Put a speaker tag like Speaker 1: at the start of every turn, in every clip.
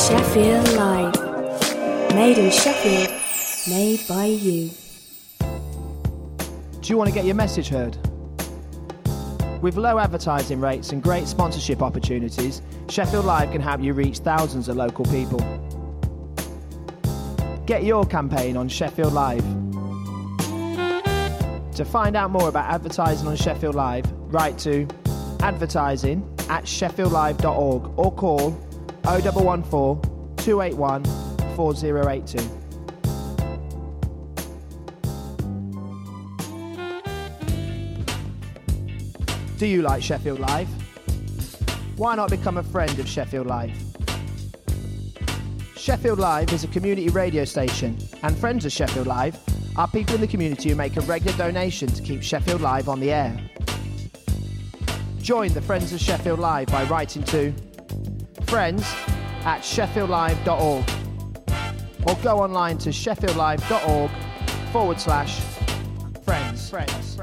Speaker 1: Sheffield Live. Made in Sheffield, made by you.
Speaker 2: Do you want to get your message heard? With low advertising rates and great sponsorship opportunities, Sheffield Live can help you reach thousands of local people. Get your campaign on Sheffield Live. To find out more about advertising on Sheffield Live, write to advertising@sheffieldlive.org or call 0114 281 4082. Do you like Sheffield Live? Why not become a friend of Sheffield Live? Sheffield Live is a community radio station, and friends of Sheffield Live are people in the community who make a regular donation to keep Sheffield Live on the air. Join the Friends of Sheffield Live by writing to friends@sheffieldlive.org or go online to sheffieldlive.org/friends.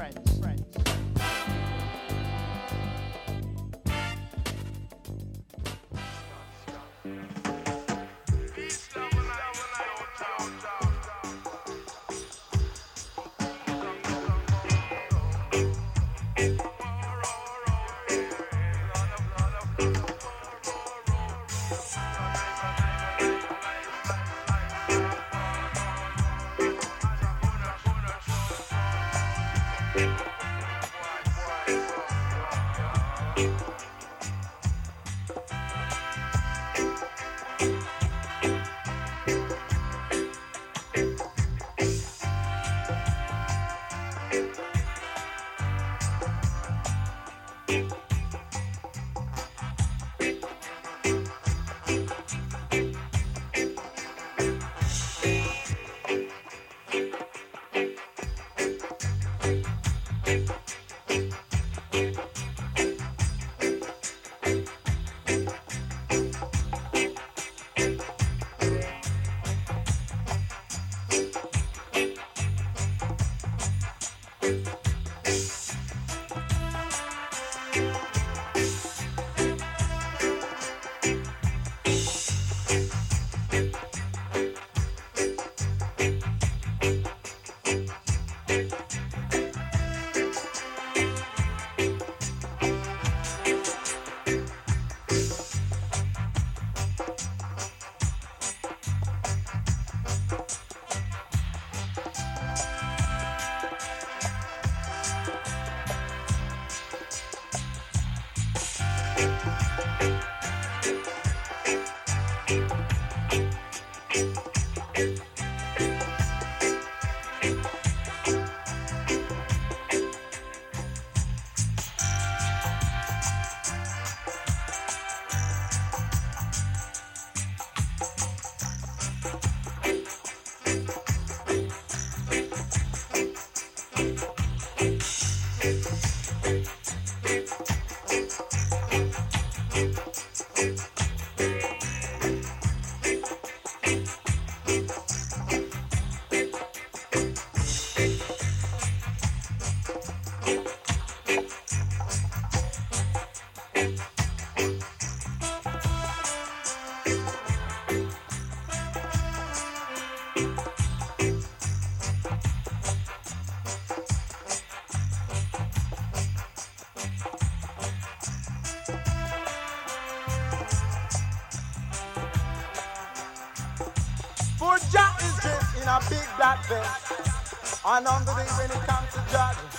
Speaker 3: And on the day when it comes to judging,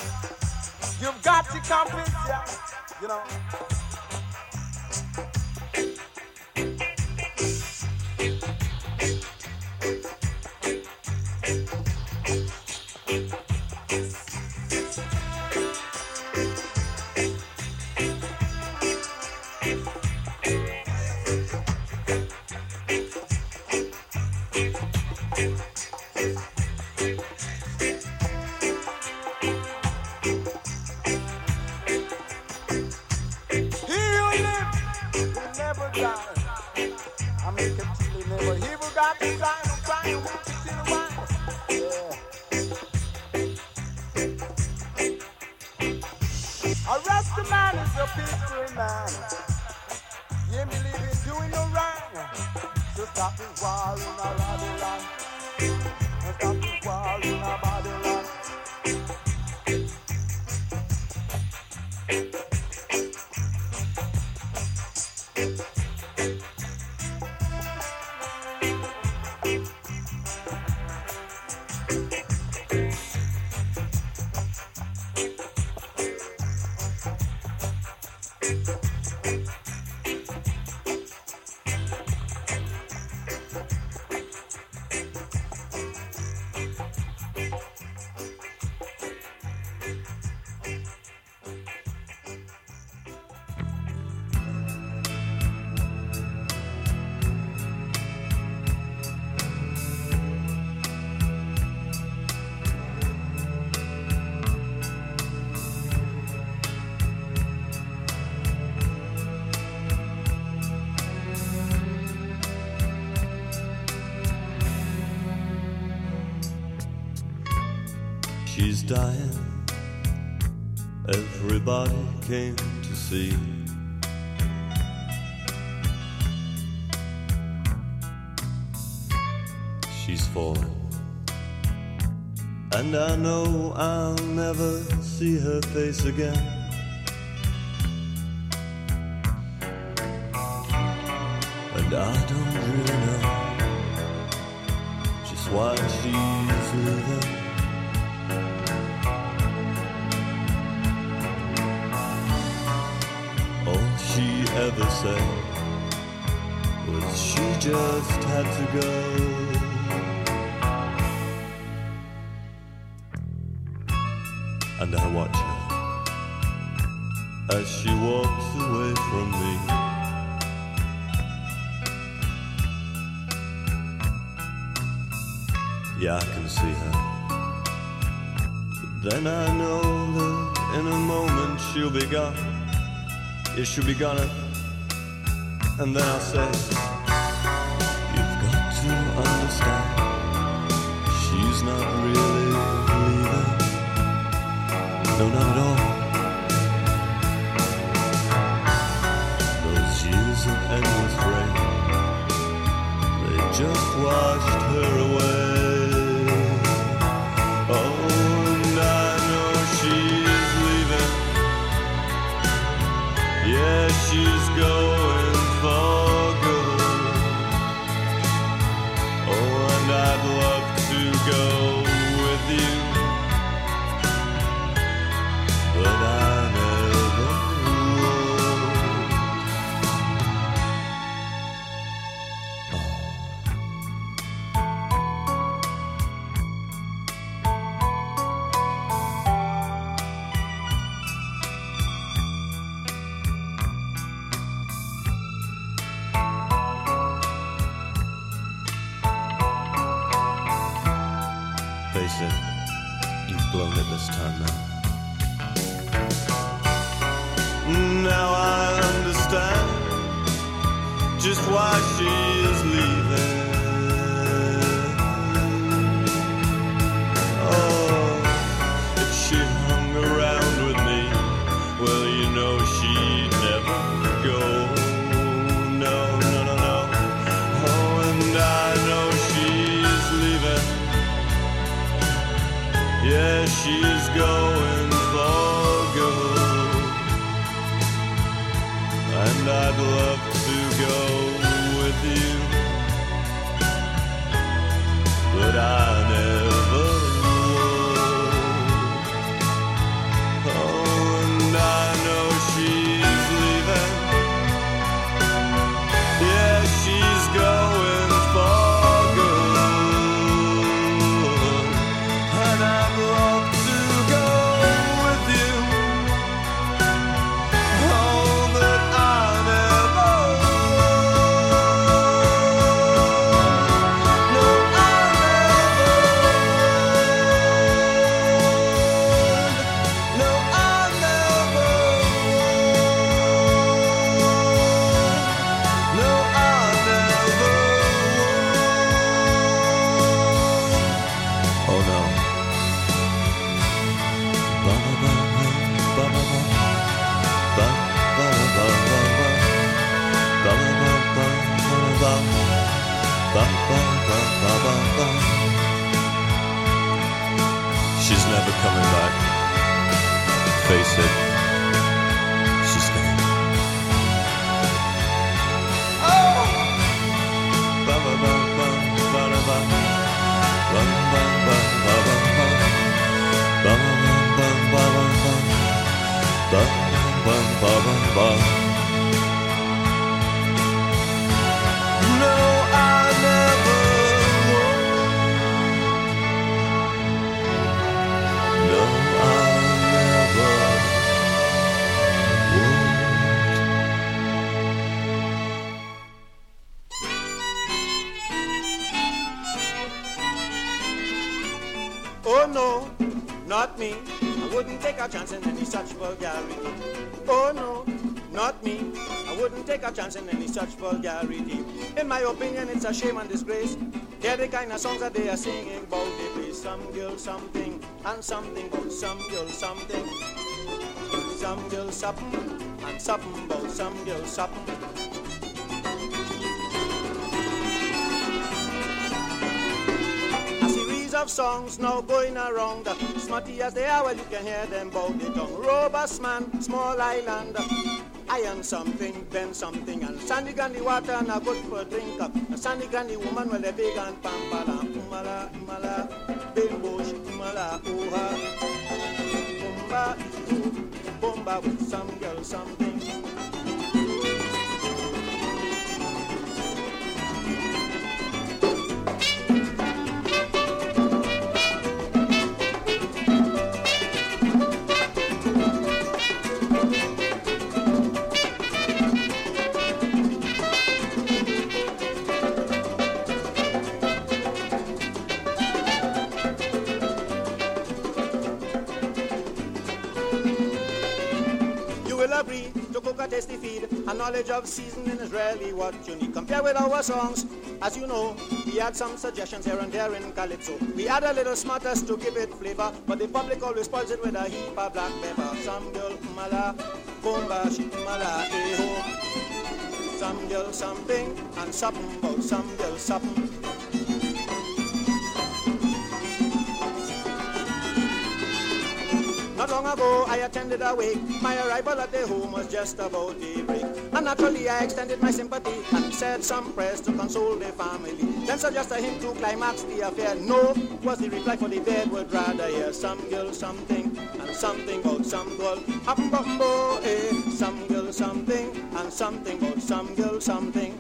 Speaker 3: you've got to convince ya, you know. Arrest the man is a peaceful man. You believe in doing no wrong. Stop the war in a Babylon. Stop the war in a Babylon.
Speaker 4: She's dying, everybody came to see. She's fallen, and I know I'll never see her face again. And I don't really know just why she's leaving. She ever said was she just had to go. And I watch her as she walks away from me. Yeah, I can see her, but then I know that in a moment she'll be gone. Yeah, she'll be gone, and then I'll say, you've got to understand, she's not really leaving. No, not at all. Those years of endless rain, they just washed her away. Oh, and I know she's leaving. Yeah, she's going for good. Oh, and I'd love to go with you, but I never Face it, you've blown it this time now. Now I understand just why she is leaving. Oh, if she hung around with me, well, you know she'd never go. No, no, no, no. Oh, and I know she's leaving. Yeah, she's going for good, and I'd love to go with you, She's never coming back. Face it, she's gone. Oh! Ba ba ba ba ba ba ba ba ba ba ba ba ba ba ba ba ba. No, I never won't. No, I never won't.
Speaker 3: Oh no, not me. I wouldn't take a chance in any such vulgarity. Oh no, not me. I wouldn't take a chance in any such vulgarity. In my opinion, it's a shame and disgrace. They're the kind of songs that they are singing about. They play some girl something and something about some girl something. Some girl something and something about some girl something. Of songs now going around, smutty as they are, well you can hear them bow the tongue. Robust man, small island, iron something, bend something, and sandy granny water and a good for drink. A sandy granny woman, well they big and pampala, umala, umala, bimbo, umala, ooha, bumba, bumba with some girl something. Tasty feed, a knowledge of seasoning is rarely what you need. Compare with our songs, as you know, we had some suggestions here and there in Calypso. We add a little smartness to give it flavor, but the public always spoils it with a heap of black pepper. Some girl mala, bomba, she mala, eh-ho. Some girl something, and something about some girl something. Not long ago, I attended a wake. My arrival at the home was just about daybreak. And naturally, I extended my sympathy and said some prayers to console the family. Then suggested him to climax the affair. No, was the reply, for the bed would rather hear some girl something and something about some girl. Bumbo, eh, some girl something and something about some girl something.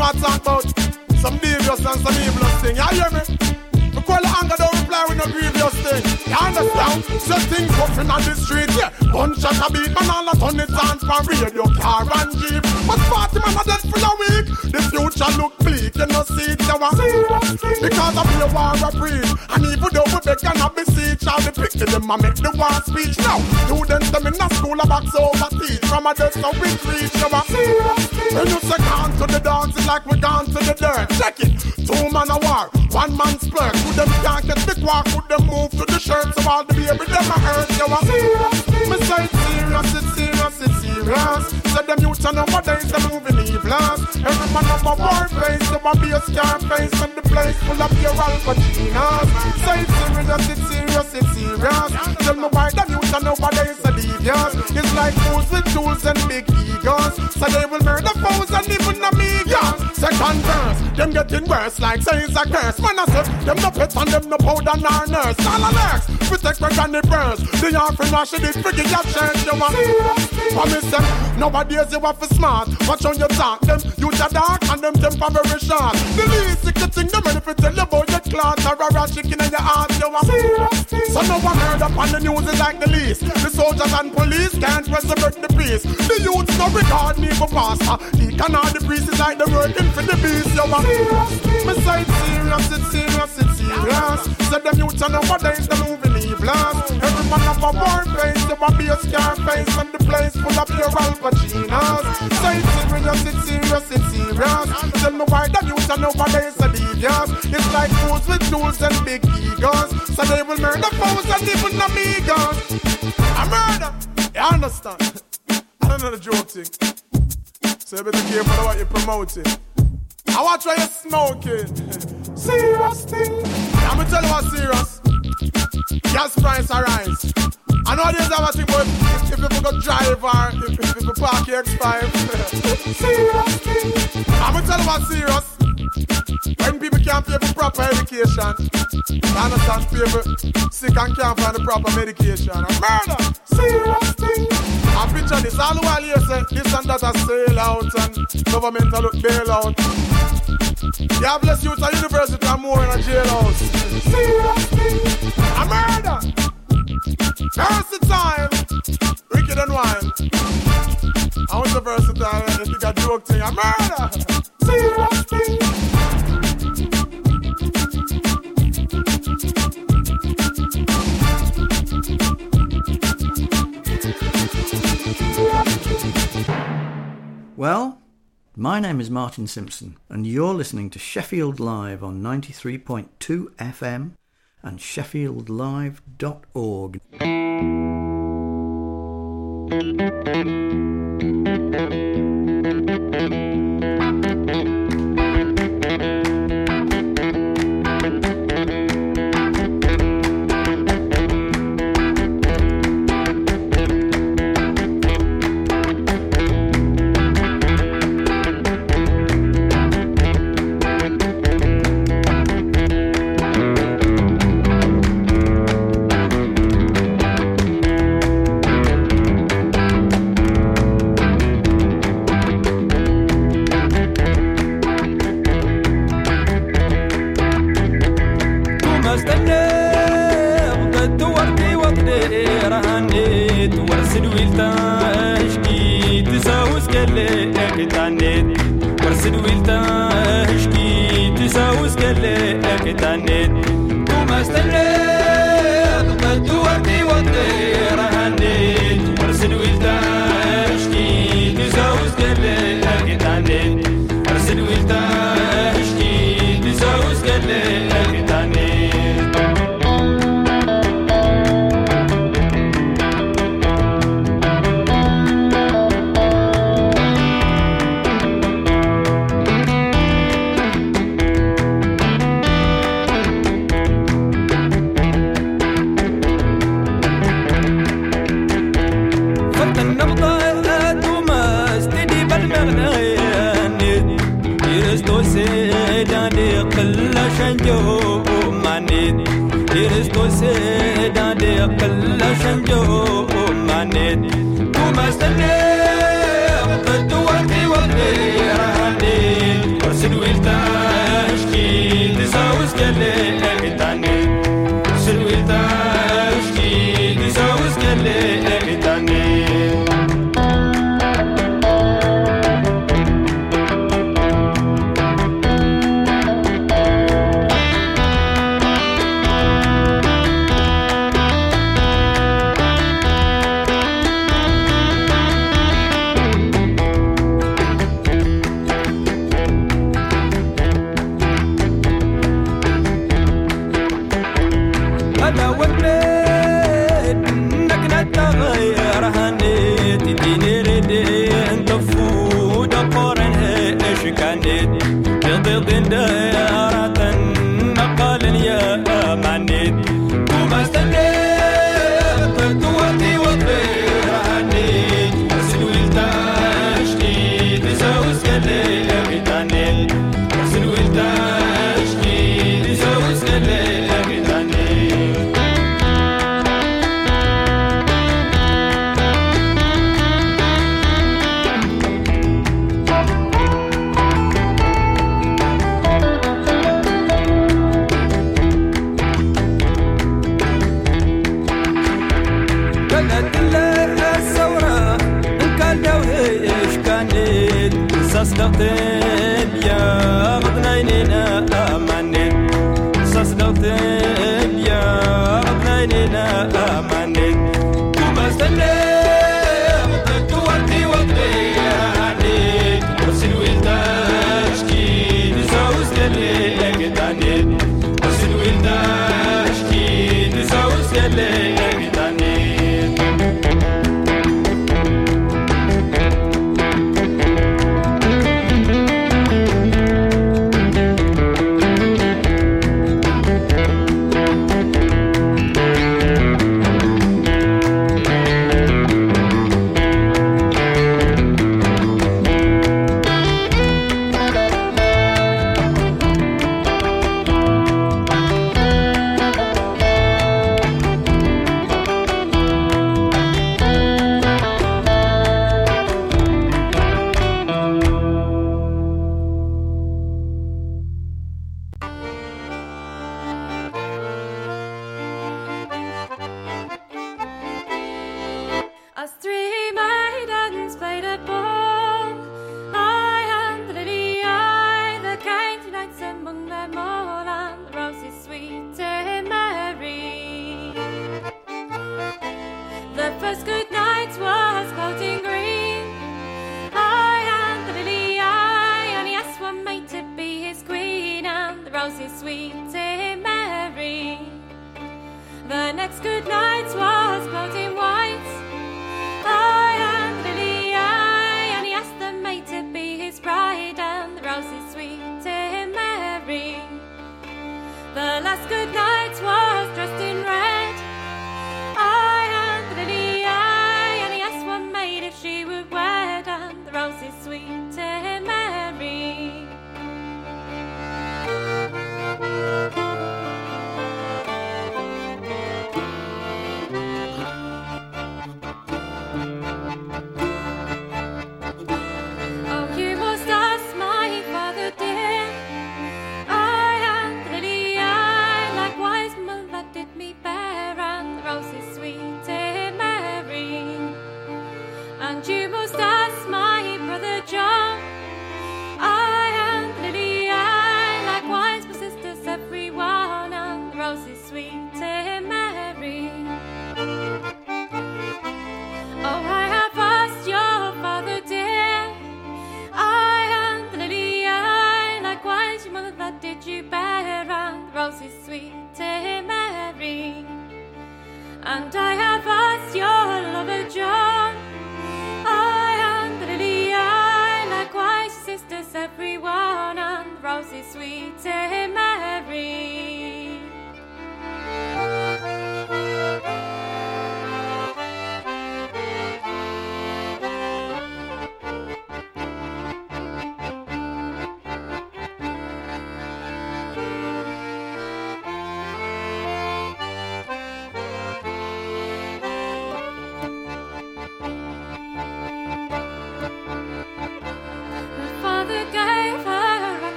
Speaker 5: want to talk about some devious and some evilous thing. You hear me? We call the anger, don't reply with no grievous thing. You understand? So things puffing on the street, yeah. Gunshot a beat, man, all a ton it on from radio, car and jeep. But 40 man are dead for a week. The future look bleak, you know see it, you want. Because of the war of breed. And even though we beg and have beseech, all the pick to them and make the war speech. Now, students them in the school a box over teach. From a desk now we reach, you want. When you say gone to the dance, it's like we gone to the dirt. Check it, 2 man a war, 1 man splurge. Could them can't get the quark, could them move to the shirt. So all the baby them a hurt, you want. Me say it's serious, it's serious, it's serious. So them youth and nowadays they're moving evil. Every man up a war face, so a be a scar face. And the place full of your Al Pacinos. Say it's serious, it's serious, it's serious. Tell me why them youth and nowadays are devious. It's like fools with tools and big egos. So they will murder foes and even amigos. Second verse, them getting worse like say it's a curse. Man I say, them no pets and them no powder nor nurse. All alerts, protect my granny burns. The offering wash it, freaking your church, you want. Promise them, nowadays you have to smart. Watch on your talk, them use a dark and them temporary short. The least you can think them if you tell you about your cloth or a chicken in your heart, you want. So no one heard up on the news is like the least. The soldiers and police can't resurrect the peace. The youths no regard me for pastor. He cannot the priest is like the working for the beast, you want. Me say it's serious, it's serious, it's serious. So them youths and nowadays they're moving evil. Every man of a war face, you want be a scar face. And the place full of your Al Pacinos. Say it's serious, it's serious, it's serious. Tell me why them youths and nowadays are devious. It's like fools with tools and big egos. So they will murder foes and even amigos. A murder, you understand? I don't know the joke thing. So you better careful about what you're promoting. I watch why you're smoking. Serious thing. I'm gonna tell you what's serious. Gas price arise. I know there's a thing, but if you go drive or if you park your X5. Serious thing. I'm gonna tell you what's serious. When people can't pay for proper education, you understand, people sick and can't find the proper medication. A murder. Serious thing. I picture this all the while you say this and that a sail out and government a look bail out. You have less youth at university and more in a jailhouse. Serious thing. A murder. Versatile. Wicked and wild. I want the versatile if you got joke thing. A murder. Serious thing.
Speaker 6: Well, my name is Martin Simpson, and you're listening to Sheffield Live on 93.2 FM and sheffieldlive.org.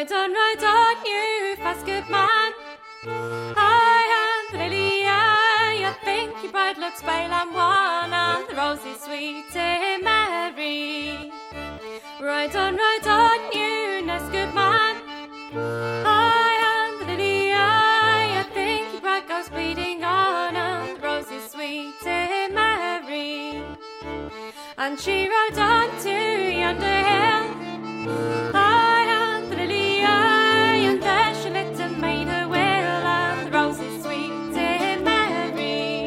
Speaker 7: Ride on, you fast good man. I am the lily eye. I think your bride looks pale and wan, and the rose is sweet and merry. Ride on, you nice good man. I am the lily eye. I think your bride goes bleeding on, and the rose is sweet and merry. And she rode on to yonder hill. I am the lily eye, and there she lit and made her will, and the rose is sweet and merry.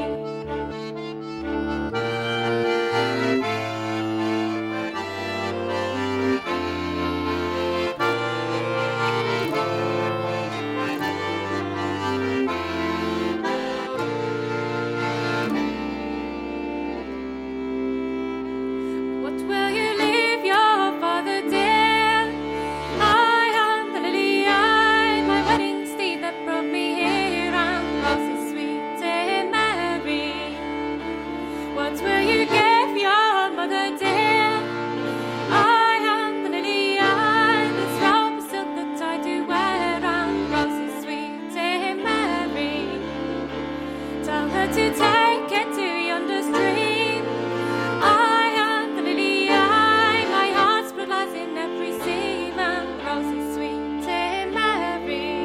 Speaker 7: What will you leave your father dear? I am the lily eye, my wedding steed that brought me here, and the rose is sweet and merry. What will you give your mother dear? I am the lily eye, this robe of silk that I do wear, and the rose is sweet and merry. Tell her to take it to yonder stream. I am the lily eye, my heart's blood lies in every seam, and the rose is sweet and merry.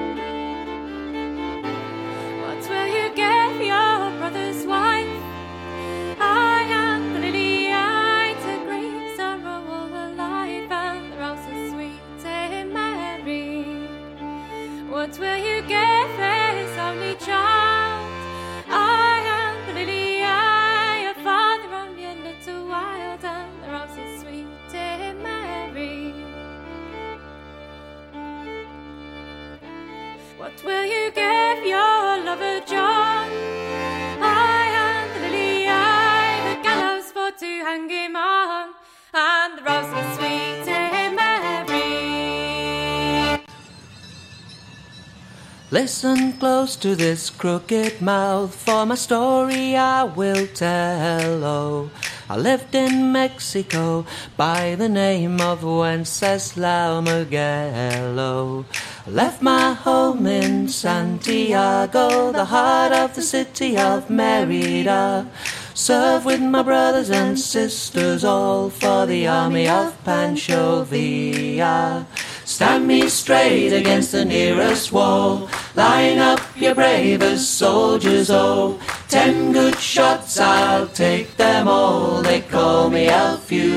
Speaker 7: What will you give your brother's wife? I am the lily eye, to grief, sorrow all her life, and the rose is sweet and merry. What will you give his only child? I am the lily eye, a father only a little while, and the rose is sweet and merry. What will you give your lover John? I am the lily eye, the gallows for to hang him on, and the rose is sweet and merry.
Speaker 8: Listen close to this crooked mouth, for my story I will tell. Oh, I lived in Mexico by the name of Wenceslao Miguel. I left my home in Santiago, the heart of the city of Merida. Served with my brothers and sisters, all for the army of Pancho Villa. Stand me straight against the nearest wall, line up your bravest soldiers, oh. 10 good shots, I'll take them all, they call me El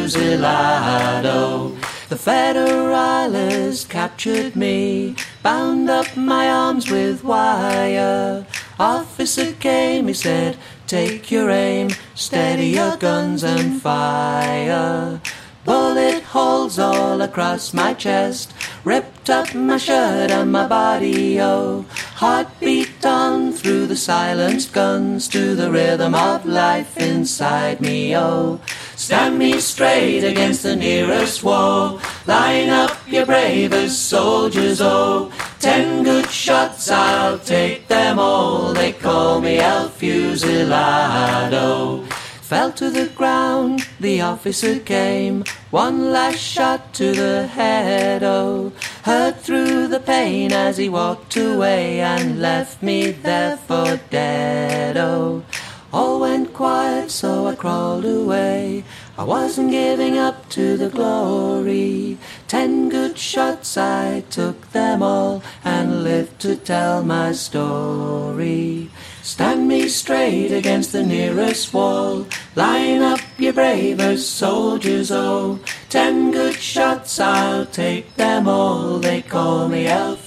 Speaker 8: Fusilado. The Federales captured me, bound up my arms with wire. Officer came, he said, take your aim, steady your guns and fire. Bullet holes all across my chest, ripped up my shirt and my body, oh. Heartbeat on through the silenced guns to the rhythm of life inside me, oh. Stand me straight against the nearest wall, line up your bravest soldiers, oh. 10 good shots, I'll take them all, they call me El Fusilado. Fell to the ground, the officer came, one last shot to the head, oh. Heard through the pain as he walked away and left me there for dead, oh. All went quiet, so I crawled away, I wasn't giving up to the glory. 10 good shots, I took them all and lived to tell my story. Stand me straight against the nearest wall, line up your bravest soldiers, oh. 10 good shots, I'll take them all, they call me El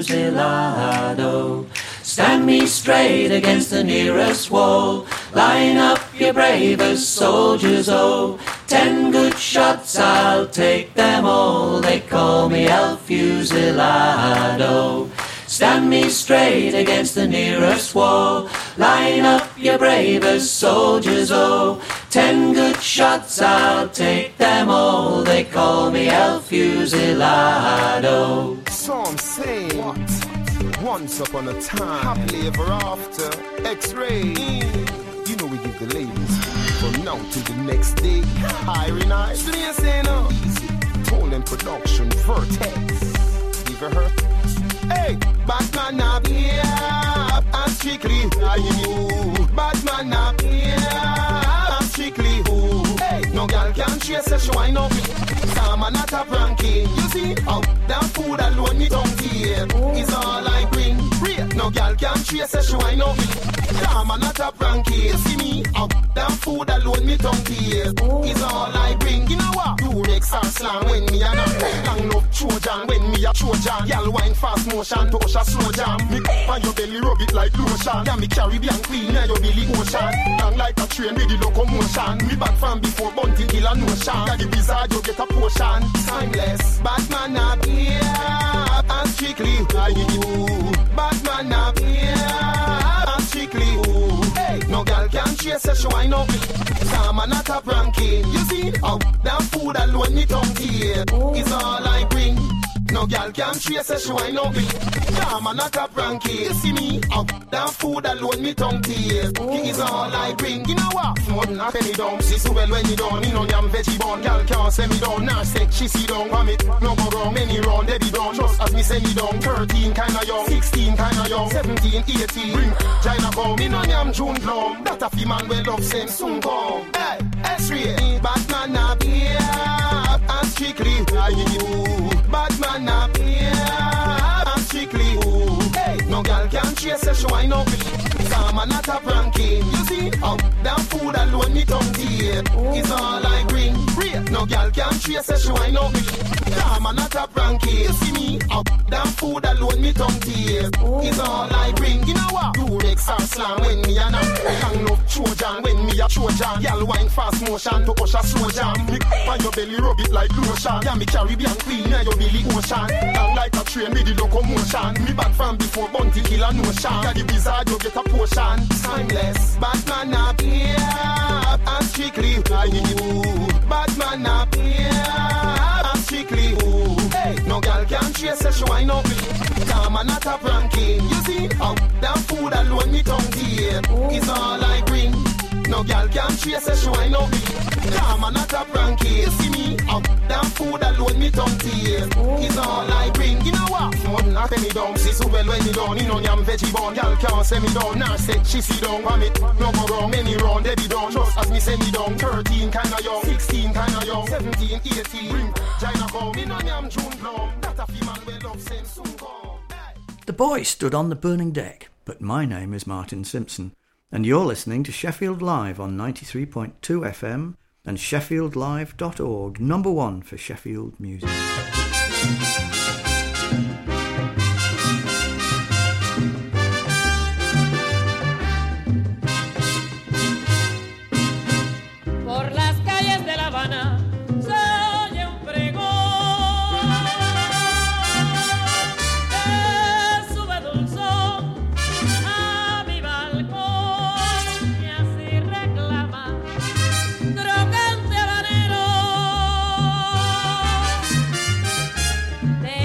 Speaker 8: Fusilado. Stand me straight against the nearest wall, line up your bravest soldiers, oh. 10 good shots, I'll take them all, they call me El Fusilado. Stand me straight against the nearest wall, line up your bravest soldiers, oh. 10 good shots, I'll take them all, they call me El Fusilado.
Speaker 5: So I'm saying, what? Once upon a time, happily ever after, X-Ray. You know we give the ladies from now to the next day. Hiring eyes, so they say no. Easy, Tolan Production, Vertex. Bad man up here, strictly who? Hey, no girl can chase a show, I know me. Some are not a pranky. You see, out that food alone me tongue tear is all I bring. Real, no girl can chase a show, I know me. Some are not a pranky. You see me, out that food alone me tongue tear is all I bring. You know what? You Rex are slang when me a not long enough Trojan when me a Trojan. Y'all wine fast motion to Osha slow jam. Me on your belly rub it like lotion. Yeah, me Caribbean queen, yeah, your belly ocean. Long like a train with the locomotion. Me back from before Bunty Hill and Ocean. Yeah, the wizard you get a potion. Timeless, Batman up here, and strictly you. Batman up here, and strictly you. Hey, no girl can chase a show, I know me. Some are not a pranking. You see, out that food alone me tongue tear is all I bring. No girl can chase a show, I know me. Some are not a pranking. You see me, out that food alone me tongue tear is all I bring. You know what? More than a penny down. See so well when you done. Me no yam veggie bun. Girl can't say me down. Nah say she see down. Wham it, no go wrong. Many round, they be done. Just as me say me down. 13 kinda young, 16 kinda young, 17, 18. Bring China come. Me no yam June plum. That a fi man well love same soon come. Hey, X-ray, Batman up here, and strictly you. Batman up here, and strictly you. Hey, no girl can chase a show, I know me. Some are not a pranking. You see, out that food alone me tongue tear is all I bring. Real, no girl can chase a show, I know me. Some are not a pranking. You see me, out that food alone me tongue tear is all I bring. You know what? You Rex are slang when me a not long enough Trojan when me a Trojan. Y'all wine fast motion to Osha slow jam. Me on your belly rub it like lotion. Yeah, me Caribbean queen, yeah, your belly ocean. Long like a train with the locomotion. Me back from before Bunty Hill and Ocean. Yeah, the wizard you get a potion. Timeless, Batman up here, and strictly you. Batman up here, and strictly you. Hey, no girl can chase a show, I know me. Some are not a pranking. You see, out that food alone me tongue tear is all I bring. No girl can chase a show, I know me. Some are not a pranking. You see me, out that food alone me tongue tear is all I bring. You know what? More than a penny down. See so well when you done. You know yam veggie bun. Girl can't say me down. Nah say she see down. Wham it, no go wrong. Many round, they be done. Just as me say me down. 13 kinda young, 16 kinda young, 17, 18. Bring China come. Me no yam June plum. That a fi man well love same soon come.
Speaker 6: The boy stood on the burning deck, but my name is Martin Simpson, and you're listening to Sheffield Live on 93.2 FM and sheffieldlive.org, number one for Sheffield music.
Speaker 7: Por las calles de La Habana se oye un pregón que sube dulzón a mi balcón y así reclama crocante habanero.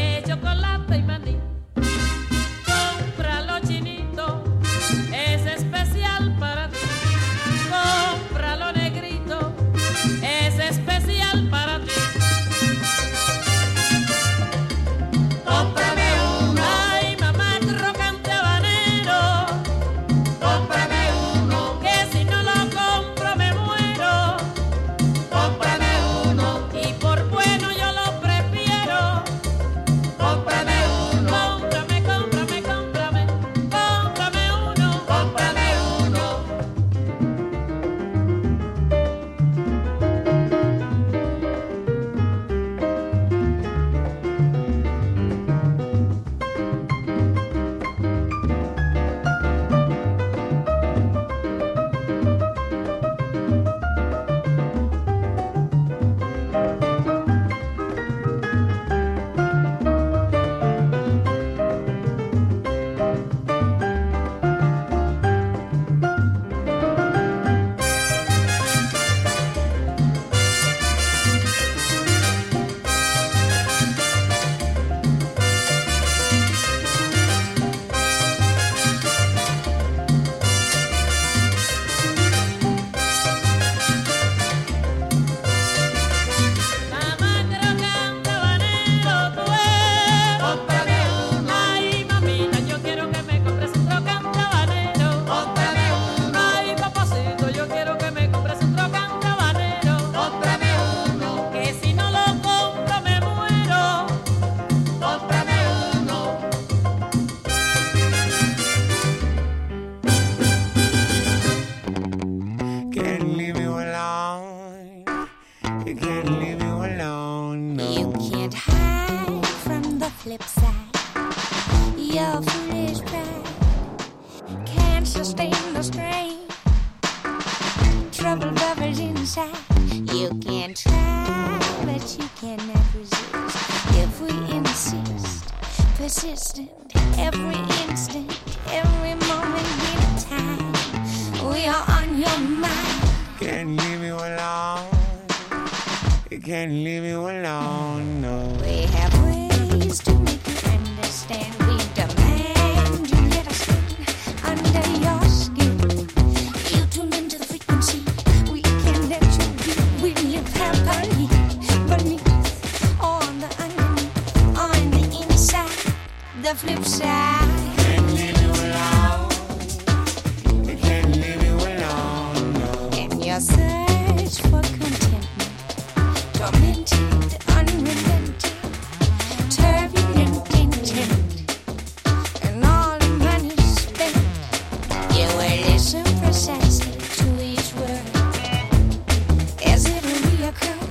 Speaker 9: flip side. Your foolish pride can't sustain the strain. Trouble bubbles inside. You can try, but you cannot resist. If we insist, persistent, every instant, every moment, in time, we are on your mind.
Speaker 10: Can't leave you alone. You can't leave you alone, no.
Speaker 9: We have ways to make you understand. We demand you let us in under your skin. You tune into the frequency. We can let you be. We live happily beneath, on the underneath, on the inside, the flip side.
Speaker 10: Can't leave you alone. You can't leave you alone, no.
Speaker 9: In your search for contentment, tormented, unrelenting, turbulent intent, and all the money spent, you will listen precisely to each word as it reoccurs.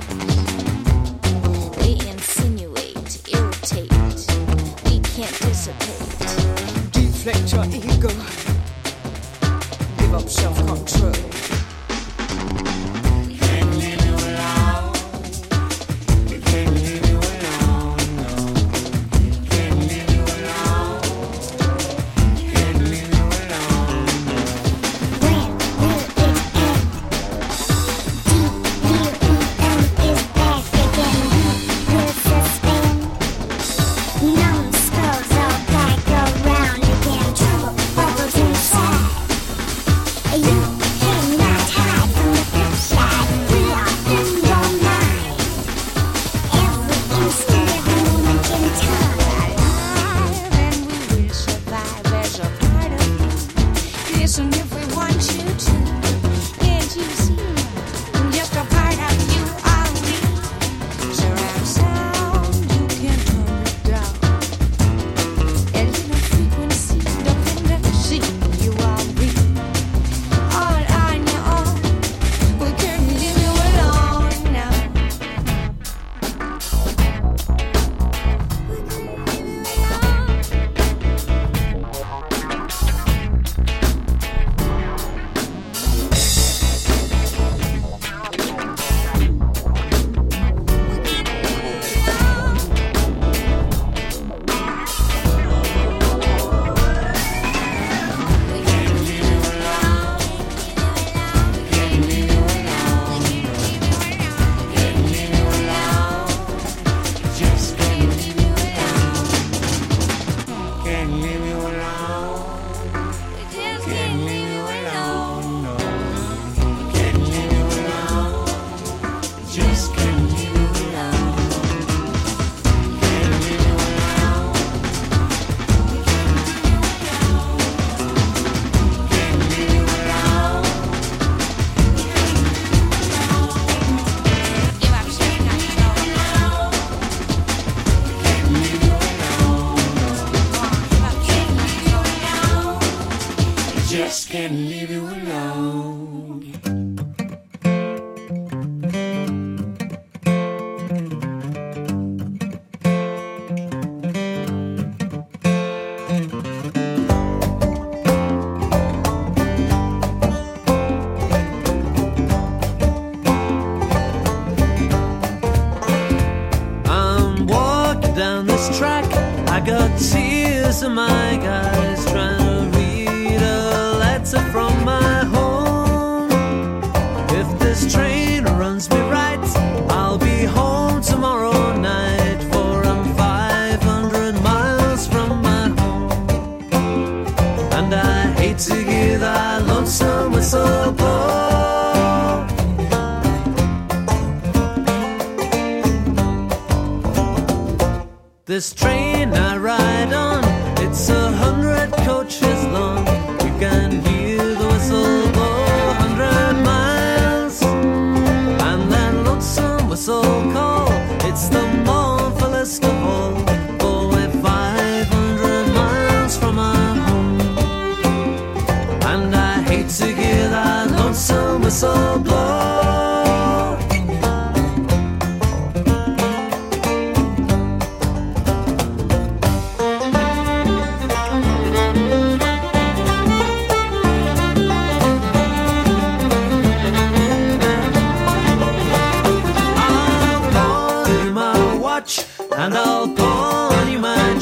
Speaker 9: We insinuate, irritate, we can't dissipate.
Speaker 11: Deflect your ego, give up self-control.
Speaker 10: Just can't leave you alone.
Speaker 12: I'm walking down this track. I got tears in my eyes, trying to read a letter from my home. If this train runs me right, I'll be home tomorrow night, for I'm 500 miles from my home. And I hate to hear that lonesome whistle blow. This train I ride on, it's 100 coaches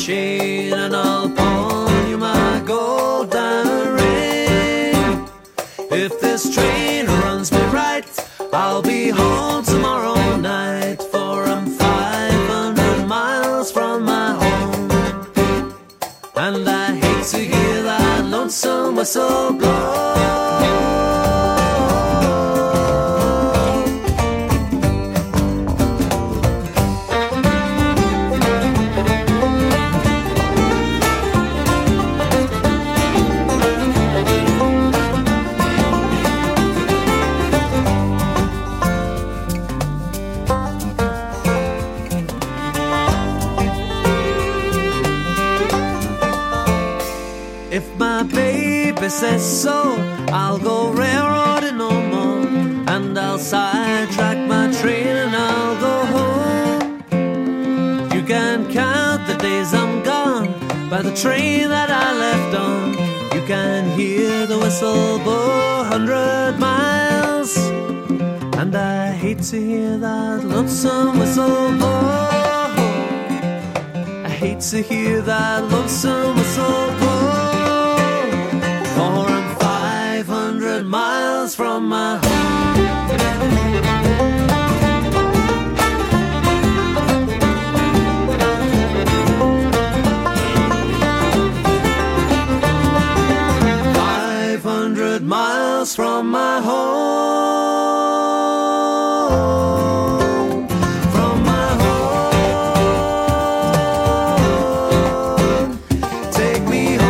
Speaker 12: chain and I'll pawn you my gold diamond ring. If this train runs me right, I'll be home tomorrow night, for I'm 500 miles from my home. And I hate to hear that lonesome whistle blow. Says so, I'll go railroading no more, and I'll sidetrack my train and I'll go home. You can count the days I'm gone by the train that I left on. You can hear the whistle blow 100 miles, and I hate to hear that lonesome whistle blow. I hate to hear that lonesome whistle blow. For I'm 500 miles from my home. 500 miles from my home. From my home. Take me home.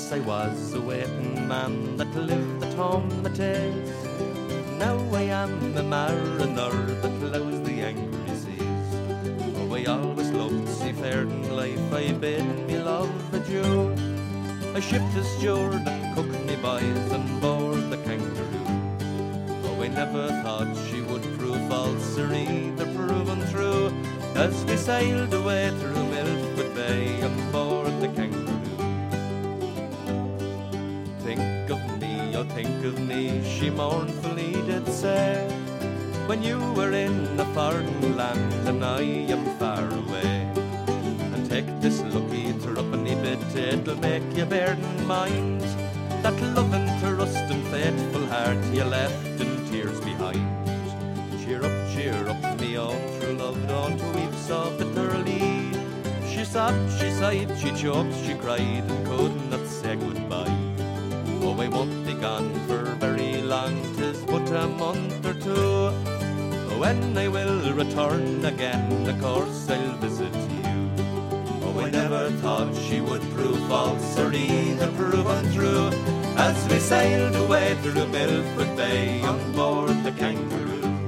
Speaker 13: once I was a waiting man that lived at home at ease. Now I am a mariner that ploughs the angry seas. Oh, I always loved seafaring life, I bid me love adieu. I shipped a steward and cooked me boys on board the Kangaroo. Oh, I never thought she would prove false or either proven true, as we sailed away through Milford Bay on board the Kangaroo. Think of me, oh think of me, she mournfully did say, when you were in a foreign land and I am far away. And take this lucky threepenny bit, it'll make you bear in mind that loving, trust and faithful heart you left in tears behind. Cheer up, me own true love, don't weep so bitterly. She sobbed, she sighed, she choked, she cried, and could not say goodbye. Oh, I won't be gone for very long, 'tis but a month or two. When I will return again, of course I'll visit you. Oh, I never thought she would prove false or either prove untrue, as we sailed away through Milford Bay on board the Kangaroo.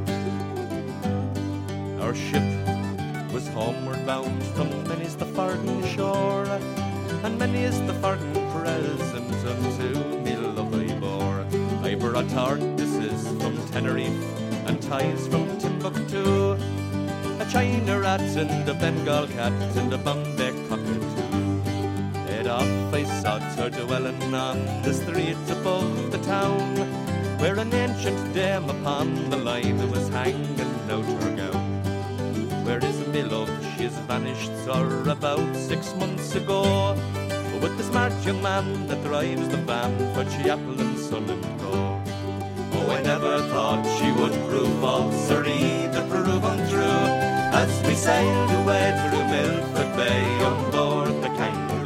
Speaker 13: Our ship was homeward bound from many's the farden shore, and many is the farden present unto me love I bore. I brought artists from Tenerife and ties from Timbuktu, a China rat and a Bengal cat and a Bombay cockatoo. Head off I sought her dwelling on the street above the town, where an ancient dame upon the line was hanging out her gown. Where is me love? She's vanished, sir, about 6 months ago, with the smart young man that drives the van for Chiapple and Son and Co. Oh, I never thought she would prove false or either prove untrue, as we sailed away through Milford Bay on board the Kangaroo.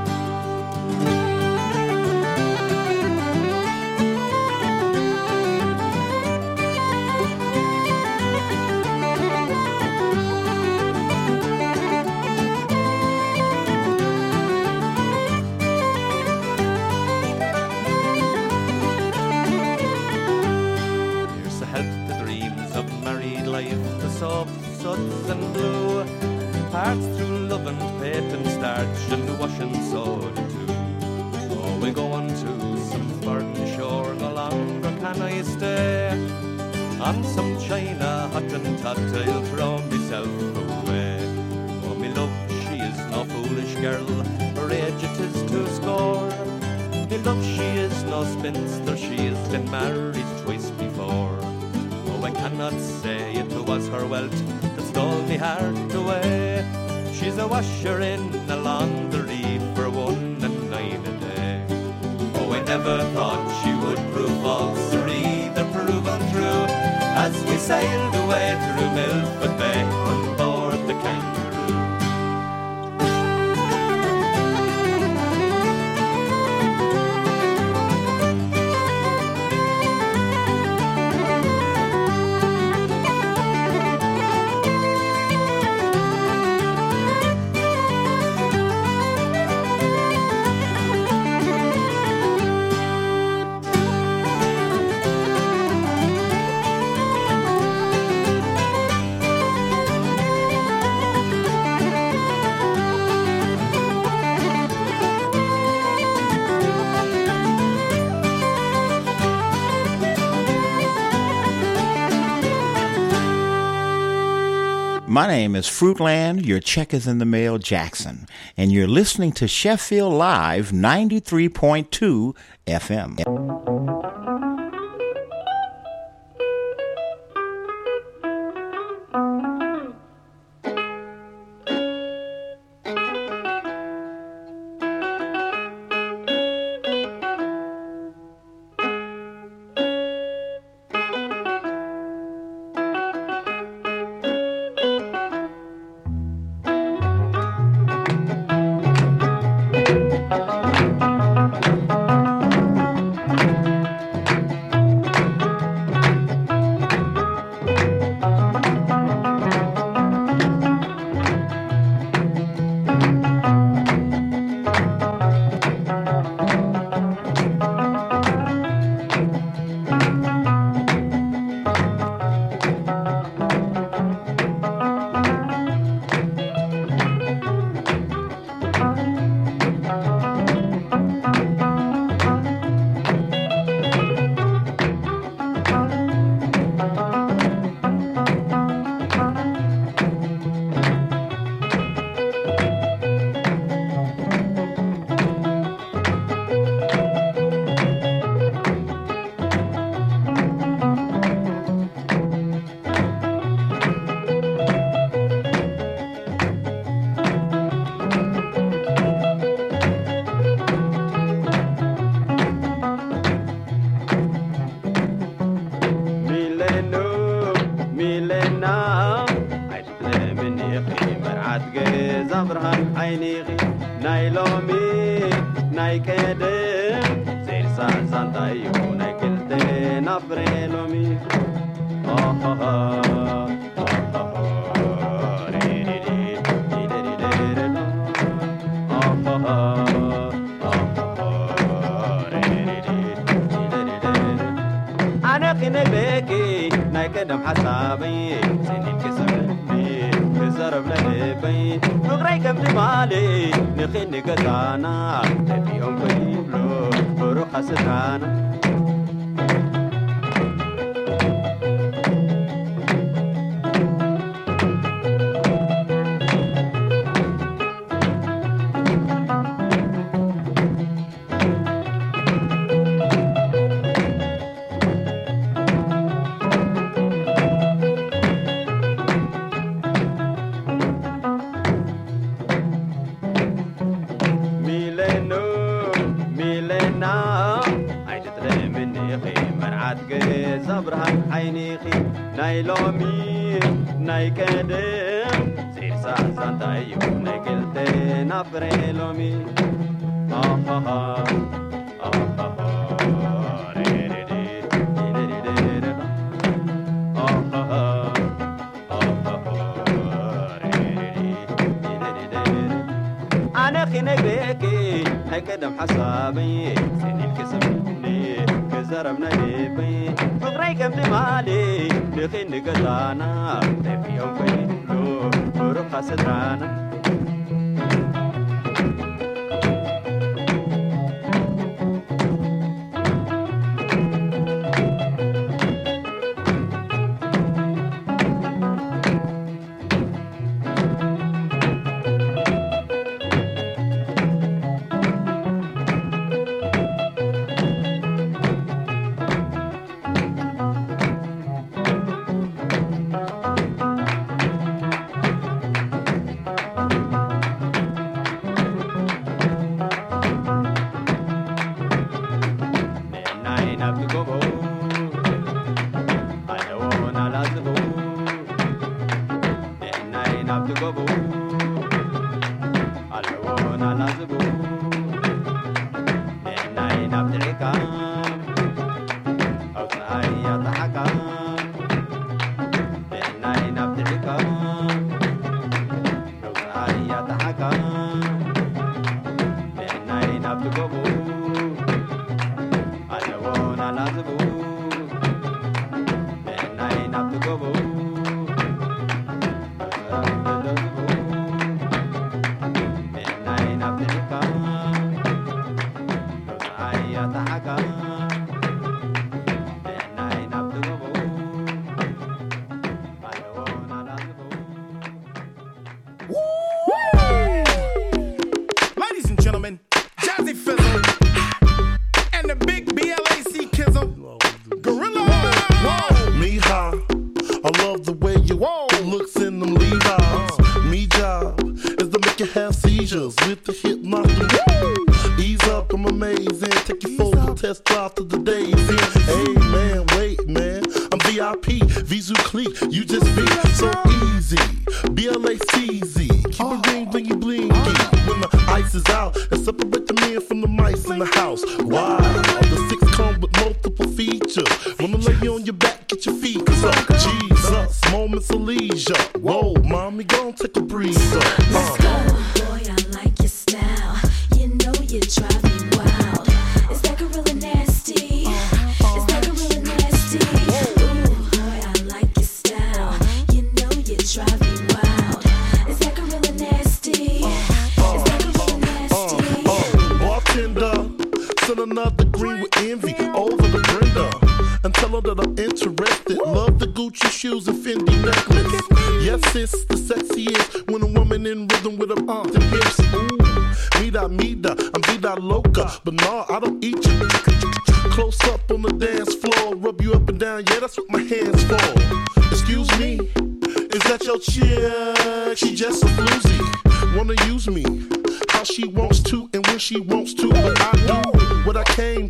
Speaker 13: Suds and blue, parts through love and fate and starch and wash and soda too. Oh, we go on to some foreign shore, no longer can I stay. On some China hot and tot, I'll throw myself away. Oh, me love, she is no foolish girl, her age it is 2score. Me love, she is no spinster, she has been married twice before. Oh, I cannot say it was her wealth that stole me heart away. She's a washer in a laundry for 1 and 9 a day. Oh, I never thought she would prove false or either prove untrue, as we sailed away through Milford Bay on board the Kangaroo.
Speaker 14: My name is Fruitland, your check is in the mail, Jackson, and you're listening to Sheffield Live 93.2 FM.
Speaker 15: ميلنا عشت منيخي مرعات جيز أبرهان عينيخي ناي لومي ناي كدم زير سان تايو ناي كلتي نبري لومي أنا خنك بيكي نايكدم حسابي سنين كسرني كسرب لبي فقري كم تمالي نخيني قطانا تبيهم كيبلو بروح حسدانا زبرهن عينيخي ناي لومي ناي كدم سير سان تايو ناي قلتي نبري لومي أنا خينك بيكي هاي كدم حسابي سنين كسبني كزربنا لبي فقري كم تمالي نخين قطانا تفيهم كيلو بروح حسدرانا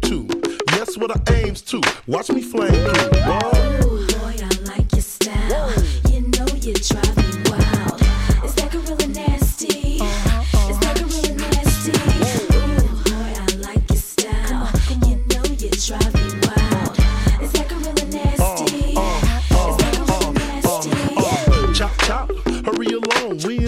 Speaker 16: Watch me flame through. Whoa. Ooh, boy, I like your style.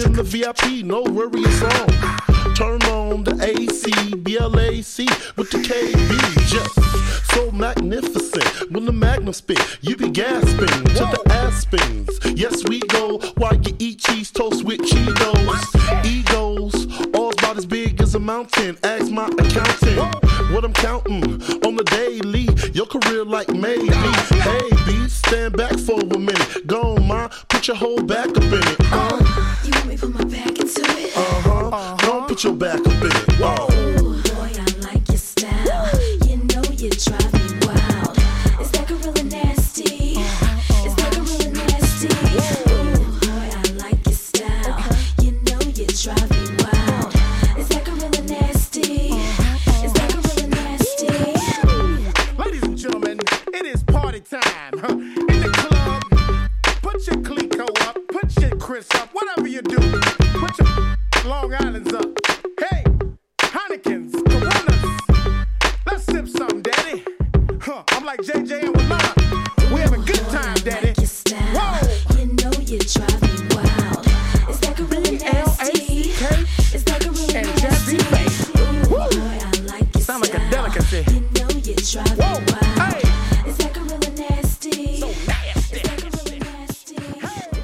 Speaker 16: in the VIP, no worries on. Turn on the AC, BLAC with the KB. Just so magnificent. When the magnum spit, you be gasping to the aspens. Yes, we go while you eat cheese toast with Cheetos. Egos, all about as big as a mountain. Ask my accountant what I'm counting on the daily. Your career like maybe. Hey, B, stand back for a minute. Go on, ma, put your whole back up in it.
Speaker 9: You want me to put my back into it?
Speaker 16: Don't put your back up in it. Whoa.
Speaker 9: Ooh, boy, I like your style. You know you drive me wild. Is that gorilla nasty? Is that gorilla nasty? Ooh, boy, I like your style. You know you drive me wild. Is that gorilla nasty? Is that gorilla nasty?
Speaker 5: Ladies and gentlemen, it is party time. In the club, put your Clico up, put your Chris up, whatever you do. Put your Long Island's up.